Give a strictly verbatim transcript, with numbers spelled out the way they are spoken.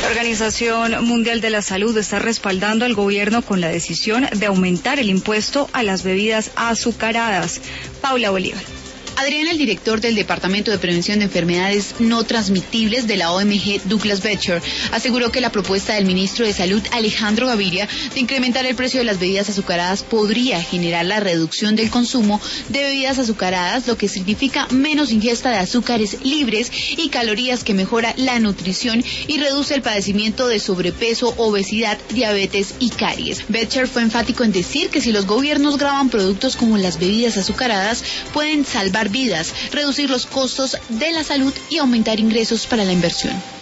La Organización Mundial de la Salud está respaldando al gobierno con la decisión de aumentar el impuesto a las bebidas azucaradas. Paula Bolívar. Adrián, el director del Departamento de Prevención de Enfermedades No Transmitibles de la O M G, Douglas Becher, aseguró que la propuesta del ministro de Salud, Alejandro Gaviria, de incrementar el precio de las bebidas azucaradas podría generar la reducción del consumo de bebidas azucaradas, lo que significa menos ingesta de azúcares libres y calorías, que mejora la nutrición y reduce el padecimiento de sobrepeso, obesidad, diabetes y caries. Becher fue enfático en decir que si los gobiernos graban productos como las bebidas azucaradas, pueden salvar vidas, reducir los costos de la salud y aumentar ingresos para la inversión.